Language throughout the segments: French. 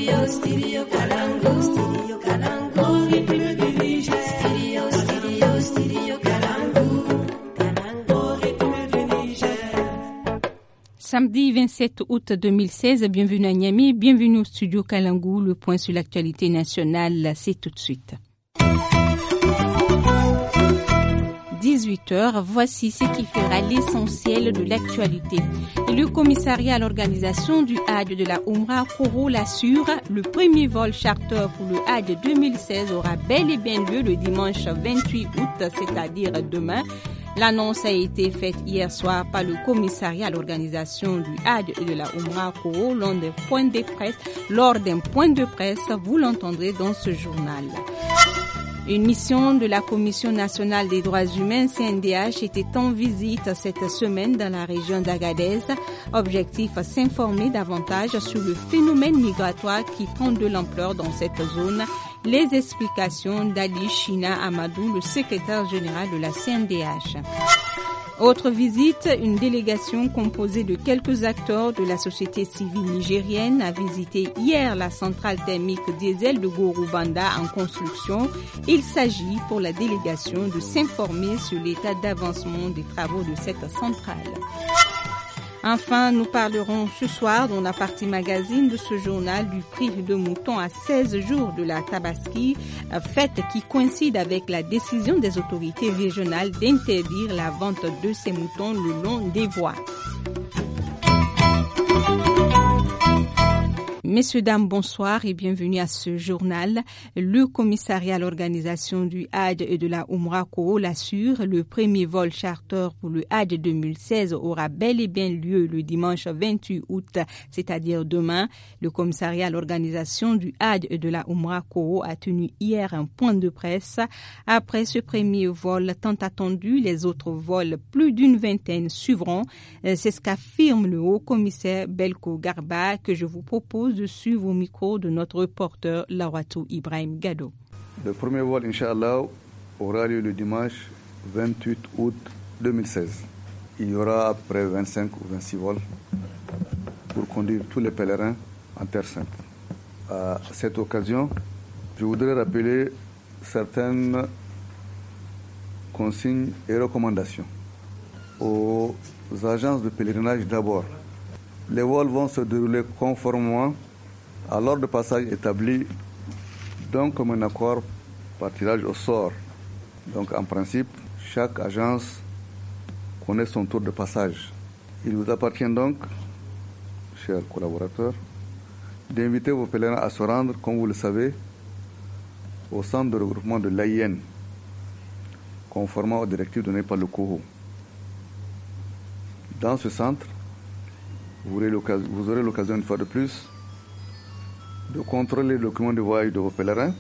Studio Kalangu. Studio Kalangu. Rythme du Niger. Studio Kalangu. Kalangu. Rythme du Niger. Samedi 27 août 2016, bienvenue à Niamey, bienvenue au Studio Kalangu. Le point sur l'actualité nationale, c'est tout de suite. 18h, voici ce qui fera l'essentiel de l'actualité. Le commissariat à l'organisation du Hajj de la Oumra, Koro, l'assure, le premier vol charter pour le Hajj 2016 aura bel et bien lieu le dimanche 28 août, c'est-à-dire demain. L'annonce a été faite hier soir par le commissariat à l'organisation du Hajj et de la Oumra Koro lors d'un point de presse. Vous l'entendrez dans ce journal. Une mission de la Commission nationale des droits humains, CNDH, était en visite cette semaine dans la région d'Agadez. Objectif, s'informer davantage sur le phénomène migratoire qui prend de l'ampleur dans cette zone. Les explications d'Ali China Amadou, le secrétaire général de la CNDH. Autre visite, une délégation composée de quelques acteurs de la société civile nigérienne a visité hier la centrale thermique diesel de Gorubanda en construction. Il s'agit pour la délégation de s'informer sur l'état d'avancement des travaux de cette centrale. Enfin, nous parlerons ce soir dans la partie magazine de ce journal du prix de mouton à 16 jours de la Tabaski, fête qui coïncide avec la décision des autorités régionales d'interdire la vente de ces moutons le long des voies. Messieurs, dames, bonsoir et bienvenue à ce journal. Le commissariat à l'organisation du Hajj et de la Oumra Koro l'assure, le premier vol charter pour le Hajj 2016 aura bel et bien lieu le dimanche 28 août, c'est-à-dire demain. Le commissariat à l'organisation du Hajj et de la Oumra Koro a tenu hier un point de presse. Après ce premier vol tant attendu, les autres vols, plus d'une vingtaine, suivront. C'est ce qu'affirme le haut-commissaire Belko Garba que je vous propose de suivre au micro de notre reporter Lawatou Ibrahim Gado. Le premier vol, Inch'Allah, aura lieu le dimanche 28 août 2016. Il y aura après 25 ou 26 vols pour conduire tous les pèlerins en Terre Sainte. À cette occasion, je voudrais rappeler certaines consignes et recommandations aux agences de pèlerinage d'abord. Les vols vont se dérouler conformément à l'ordre de passage établi, donc comme un accord par tirage au sort. Donc en principe, chaque agence connaît son tour de passage. Il vous appartient donc, chers collaborateurs, d'inviter vos pèlerins à se rendre, comme vous le savez, au centre de regroupement de l'AIN, conformément aux directives données par le COHO. Dans ce centre, vous aurez l'occasion une fois de plus de contrôler les documents de voyage de vos pèlerins,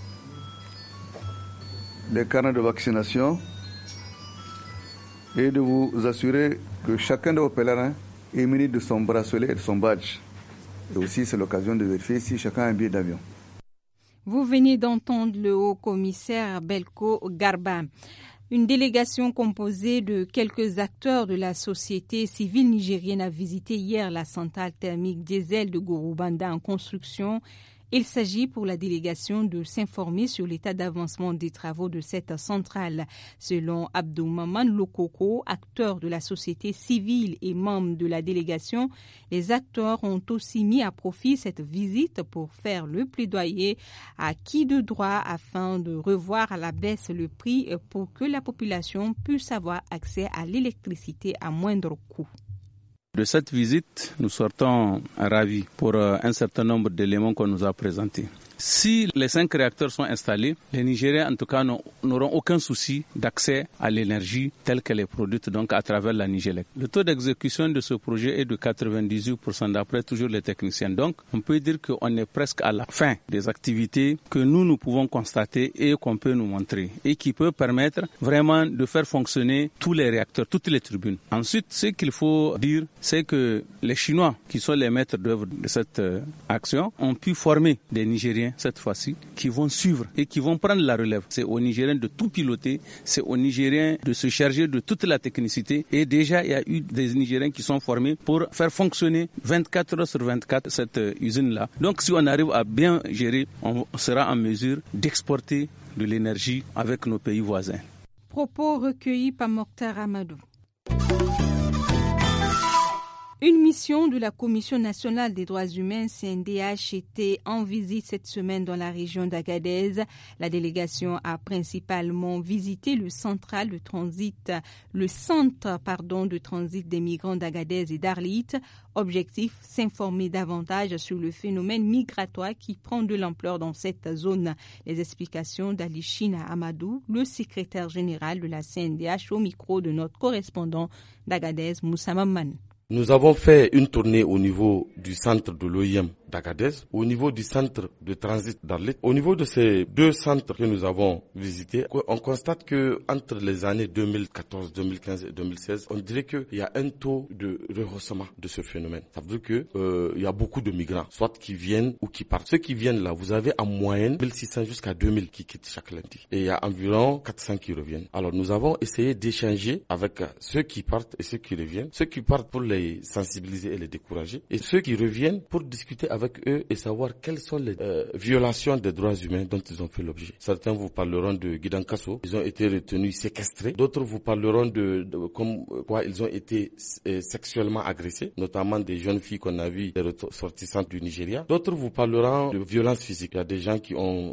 les carnets de vaccination et de vous assurer que chacun de vos pèlerins est muni de son bracelet et de son badge. Et aussi, c'est l'occasion de vérifier si chacun a un billet d'avion. Vous venez d'entendre le haut-commissaire Belko Garba. Une délégation composée de quelques acteurs de la société civile nigérienne a visité hier la centrale thermique diesel de Gorubanda en construction. Il s'agit pour la délégation de s'informer sur l'état d'avancement des travaux de cette centrale. Selon Abdou Maman Lokoko, acteur de la société civile et membre de la délégation, les acteurs ont aussi mis à profit cette visite pour faire le plaidoyer à qui de droit afin de revoir à la baisse le prix pour que la population puisse avoir accès à l'électricité à moindre coût. De cette visite, nous sortons ravis pour un certain nombre d'éléments qu'on nous a présentés. Si les 5 réacteurs sont installés, les Nigériens en tout cas n'auront aucun souci d'accès à l'énergie telle qu'elle est produite donc à travers la Nigélec. Le taux d'exécution de ce projet est de 98% d'après toujours les techniciens. Donc on peut dire qu'on est presque à la fin des activités que nous pouvons constater et qu'on peut nous montrer et qui peut permettre vraiment de faire fonctionner tous les réacteurs, toutes les turbines. Ensuite, ce qu'il faut dire, c'est que les Chinois qui sont les maîtres d'œuvre de cette action ont pu former des Nigériens Nigériens, cette fois-ci, qui vont suivre et qui vont prendre la relève. C'est aux Nigériens de tout piloter, c'est aux Nigériens de se charger de toute la technicité. Et déjà, il y a eu des Nigériens qui sont formés pour faire fonctionner 24 heures sur 24 cette usine-là. Donc, si on arrive à bien gérer, on sera en mesure d'exporter de l'énergie avec nos pays voisins. Propos recueillis par Mokhtar Amadou. Une mission de la Commission nationale des droits humains, CNDH, était en visite cette semaine dans la région d'Agadez. La délégation a principalement visité le centre de transit des migrants d'Agadez et d'Arlit. Objectif, s'informer davantage sur le phénomène migratoire qui prend de l'ampleur dans cette zone. Les explications d'Ali China Amadou, le secrétaire général de la CNDH, au micro de notre correspondant d'Agadez, Moussa Mamman. Nous avons fait une tournée au niveau du centre de l'OIM d'Agadez, au niveau du centre de transit d'Arlit. Au niveau de ces deux centres que nous avons visités, on constate que entre les années 2014, 2015 et 2016, on dirait qu'il y a un taux de rehaussement de ce phénomène. Ça veut dire que il y a beaucoup de migrants, soit qui viennent ou qui partent. Ceux qui viennent là, vous avez en moyenne 1600 jusqu'à 2000 qui quittent chaque lundi. Et il y a environ 400 qui reviennent. Alors nous avons essayé d'échanger avec ceux qui partent et ceux qui reviennent. Ceux qui partent pour les sensibiliser et les décourager. Et ceux qui reviennent pour discuter avec eux et savoir quelles sont les violations des droits humains dont ils ont fait l'objet. Certains vous parleront de Gidankasso, ils ont été retenus séquestrés. D'autres vous parleront de comme quoi ils ont été sexuellement agressés, notamment des jeunes filles qu'on a vues, des ressortissantes du Nigeria. D'autres vous parleront de violences physiques. Il y a des gens qui ont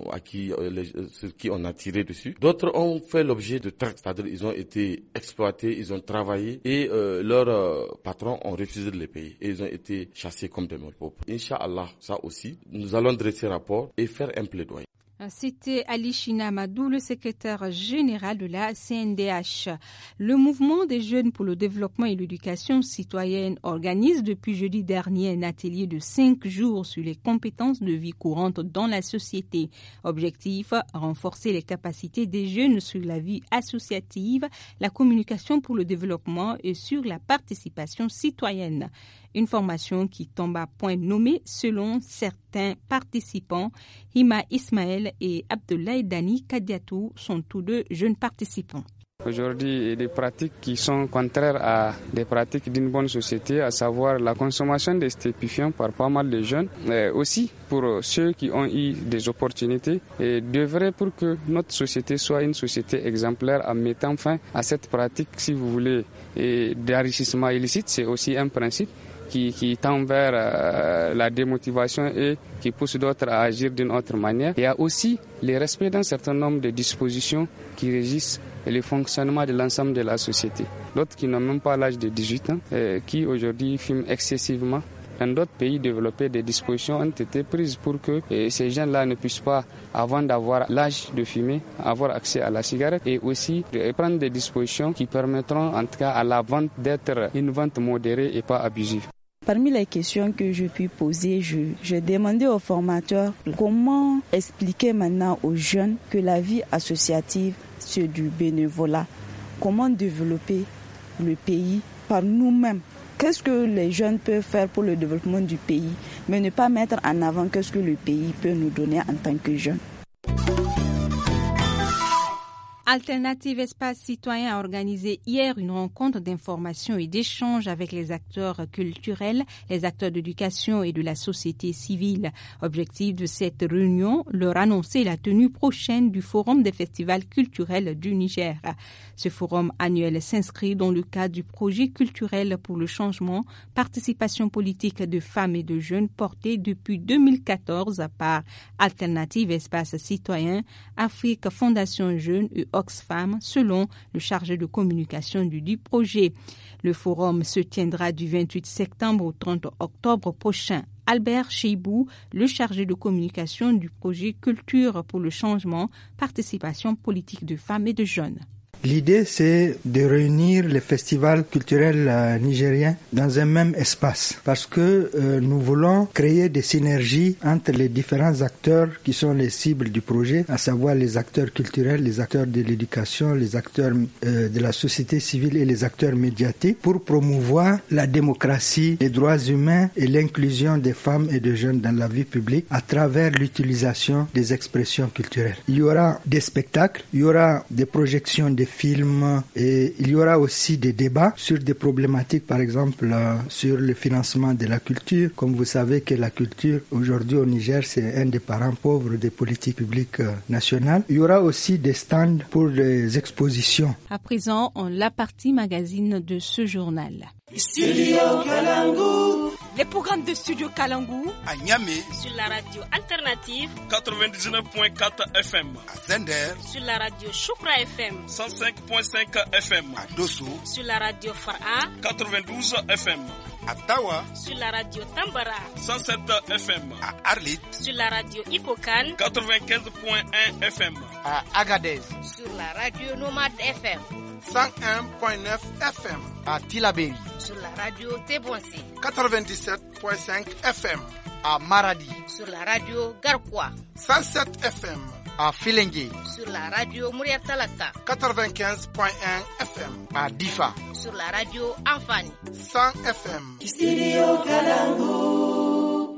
qui on a tiré dessus. D'autres ont fait l'objet de traite, c'est-à-dire ils ont été exploités, ils ont travaillé et leurs patrons ont refusé de les payer et ils ont été chassés comme des pauvres. Inch'Allah, ça aussi, nous allons dresser rapport et faire un plaidoyer. C'était Ali China Amadou, le secrétaire général de la CNDH. Le mouvement des jeunes pour le développement et l'éducation citoyenne organise depuis jeudi dernier un atelier de 5 jours sur les compétences de vie courante dans la société. Objectif, renforcer les capacités des jeunes sur la vie associative, la communication pour le développement et sur la participation citoyenne. Une formation qui tombe à point nommé selon certains participants. Hima Ismaël et Abdoulaye Dani Kadiatou sont tous deux jeunes participants. Aujourd'hui, il y a des pratiques qui sont contraires à des pratiques d'une bonne société, à savoir la consommation des stupéfiants par pas mal de jeunes. Mais aussi, pour ceux qui ont eu des opportunités, et devrait pour que notre société soit une société exemplaire en mettant fin à cette pratique, si vous voulez, d'enrichissement illicite. C'est aussi un principe qui tend vers la démotivation et qui pousse d'autres à agir d'une autre manière. Il y a aussi le respect d'un certain nombre de dispositions qui régissent le fonctionnement de l'ensemble de la société. D'autres qui n'ont même pas l'âge de 18 ans, qui aujourd'hui fument excessivement. Dans d'autres pays développés, des dispositions ont été prises pour que ces jeunes-là ne puissent pas, avant d'avoir l'âge de fumer, avoir accès à la cigarette et aussi de prendre des dispositions qui permettront en tout cas à la vente d'être une vente modérée et pas abusive. Parmi les questions que je puis poser, j'ai demandé aux formateurs comment expliquer maintenant aux jeunes que la vie associative, c'est du bénévolat. Comment développer le pays par nous-mêmes. Qu'est-ce que les jeunes peuvent faire pour le développement du pays, mais ne pas mettre en avant qu'est-ce que le pays peut nous donner en tant que jeunes. Alternative Espace Citoyen a organisé hier une rencontre d'information et d'échange avec les acteurs culturels, les acteurs d'éducation et de la société civile. Objectif de cette réunion, leur annoncer la tenue prochaine du Forum des festivals culturels du Niger. Ce forum annuel s'inscrit dans le cadre du projet culturel pour le changement, participation politique de femmes et de jeunes porté depuis 2014 par Alternative Espace Citoyen, Afrique Fondation Jeunes et Oxfam, selon le chargé de communication du dit projet. Le forum se tiendra du 28 septembre au 30 octobre prochain. Albert Cheibou, le chargé de communication du projet Culture pour le changement, participation politique de femmes et de jeunes. L'idée, c'est de réunir les festivals culturels nigériens dans un même espace parce que nous voulons créer des synergies entre les différents acteurs qui sont les cibles du projet, à savoir les acteurs culturels, les acteurs de l'éducation, les acteurs de la société civile et les acteurs médiatiques pour promouvoir la démocratie, les droits humains et l'inclusion des femmes et des jeunes dans la vie publique à travers l'utilisation des expressions culturelles. Il y aura des spectacles, il y aura des projections de films et il y aura aussi des débats sur des problématiques, par exemple sur le financement de la culture. Comme vous savez que la culture aujourd'hui au Niger, c'est un des parents pauvres des politiques publiques nationales. Il y aura aussi des stands pour les expositions. À présent, la partie magazine de ce journal. Studio Kalangu. Les programmes de Studio Kalangu à Niamey sur la radio alternative 99.4 FM, à Zender sur la radio Choukra FM 105.5 FM, à Dosso sur la radio Fara 92 FM, à Tawa sur la radio Tambara 107 FM, à Arlit sur la radio Ikokan 95.1 FM, à Agadez sur la radio Nomade FM 101.9 FM, à Tilaberi sur la radio Tebonsi 97.5 FM, à Maradi sur la radio Garkwa 107 FM, à Filengue sur la radio Mouriatalata 95.1 FM, à Difa sur la radio Anfani 100 FM. Studio Kalangu.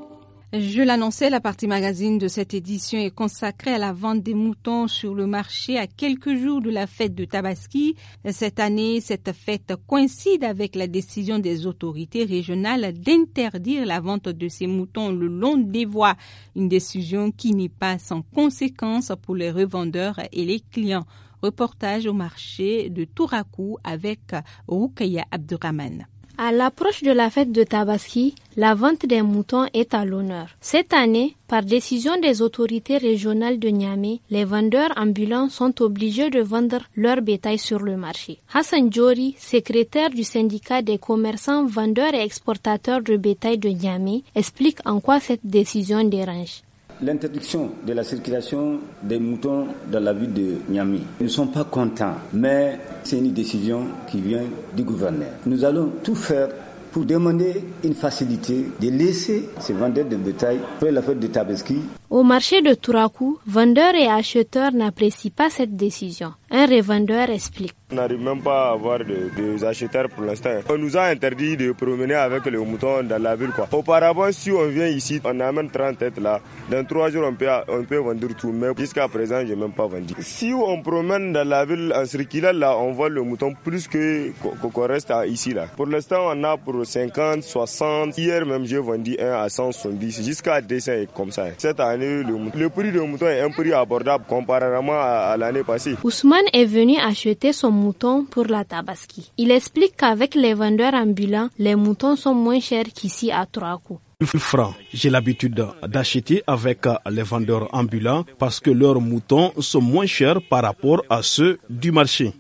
Je l'annonçais, la partie magazine de cette édition est consacrée à la vente des moutons sur le marché à quelques jours de la fête de Tabaski. Cette année, cette fête coïncide avec la décision des autorités régionales d'interdire la vente de ces moutons le long des voies. Une décision qui n'est pas sans conséquence pour les revendeurs et les clients. Reportage au marché de Tourakou avec Roukaya Abdurrahman. À l'approche de la fête de Tabaski, la vente des moutons est à l'honneur. Cette année, par décision des autorités régionales de Niamey, les vendeurs ambulants sont obligés de vendre leur bétail sur le marché. Hassan Djori, secrétaire du syndicat des commerçants, vendeurs et exportateurs de bétail de Niamey, explique en quoi cette décision dérange. L'interdiction de la circulation des moutons dans la ville de Niamey. Nous ne sommes pas contents, mais c'est une décision qui vient du gouverneur. Nous allons tout faire pour demander une facilité de laisser ces vendeurs de bétail faire la fête de Tabaski. Au marché de Tourakou, vendeurs et acheteurs n'apprécient pas cette décision. Un revendeur explique. On n'arrive même pas à avoir des acheteurs pour l'instant. On nous a interdit de promener avec les moutons dans la ville. Auparavant, si on vient ici, on amène 30 têtes là. Dans 3 jours, on peut vendre tout. Mais jusqu'à présent, je n'ai même pas vendu. Si on promène dans la ville en circulant là, on voit le mouton plus qu'on reste ici là. Pour l'instant, on a pour 50, 60. Hier même, j'ai vendu un à 170 jusqu'à 200 et comme ça. Cette année, le prix du mouton est un prix abordable comparément à l'année passée. Ousmane est venu acheter son mouton pour la Tabaski. Il explique qu'avec les vendeurs ambulants, les moutons sont moins chers qu'ici à Tourakou. Francs. J'ai l'habitude d'acheter avec les vendeurs ambulants parce que leurs moutons sont moins chers par rapport à ceux du marché.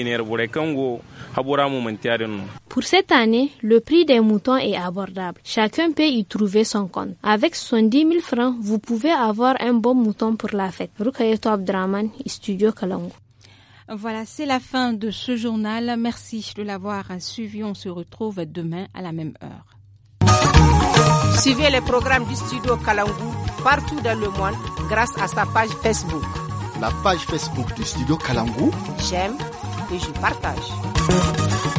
Pour cette année, le prix des moutons est abordable. Chacun peut y trouver son compte. Avec 70 000 francs, vous pouvez avoir un bon mouton pour la fête. Rukayeto Abdraman, Studio Kalangu. Voilà, c'est la fin de ce journal. Merci de l'avoir suivi. On se retrouve demain à la même heure. Suivez les programmes du Studio Kalangu partout dans le monde grâce à sa page Facebook. La page Facebook du Studio Kalangu. J'aime et je partage.